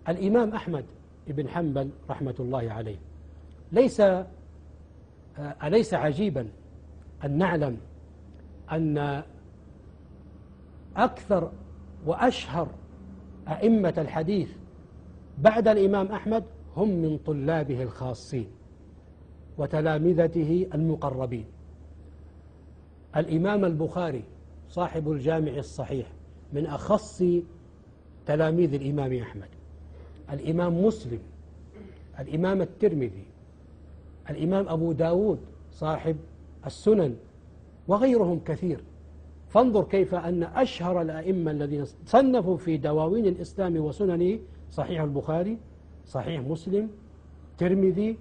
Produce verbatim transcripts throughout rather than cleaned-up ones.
الإمام أحمد بن حنبل رحمة الله عليه ليس أليس عجيبا أن نعلم أن أكثر وأشهر أئمة الحديث بعد الإمام أحمد هم من طلابه الخاصين وتلامذته المقربين. الإمام البخاري صاحب الجامع الصحيح من أخص تلاميذ الإمام أحمد، الإمام مسلم، الإمام الترمذي، الإمام أبو داود صاحب السنن، وغيرهم كثير. فانظر كيف أن أشهر الأئمة الذين صنفوا في دواوين الإسلام وسننه صحيح البخاري، صحيح مسلم، ترمذي،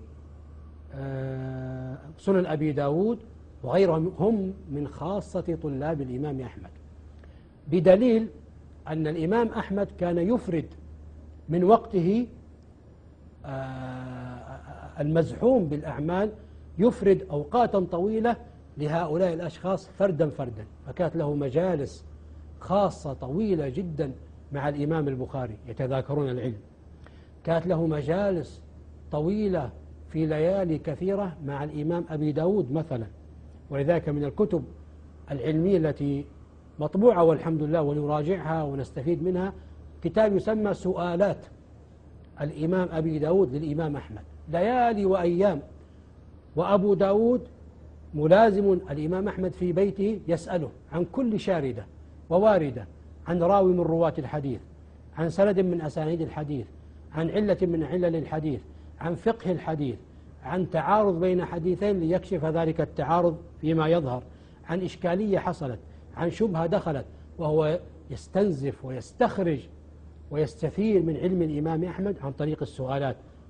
سنن أبي داود وغيرهم هم من خاصة طلاب الإمام أحمد، بدليل أن الإمام أحمد كان يفرد من وقته المزحوم بالأعمال، يفرد أوقاتا طويلة لهؤلاء الأشخاص فردا فردا، فكانت له مجالس خاصة طويلة جدا مع الإمام البخاري يتذاكرون العلم، كانت له مجالس طويلة في ليالي كثيرة مع الإمام أبي داود مثلا. ولذلك من الكتب العلمية التي مطبوعة والحمد لله ونراجعها ونستفيد منها كتاب يسمى سؤالات الإمام أبي داود للإمام أحمد، ليالي وأيام، وأبو داود ملازم الإمام أحمد في بيته يسأله عن كل شاردة وواردة، عن راوي من رواة الحديث، عن سند من أسانيد الحديث، عن علة من علل الحديث، عن فقه الحديث، عن تعارض بين حديثين ليكشف ذلك التعارض فيما يظهر، عن إشكالية حصلت، عن شبهة دخلت، وهو يستنزف ويستخرج ويستفيد من علم الإمام أحمد عن طريق السؤالات.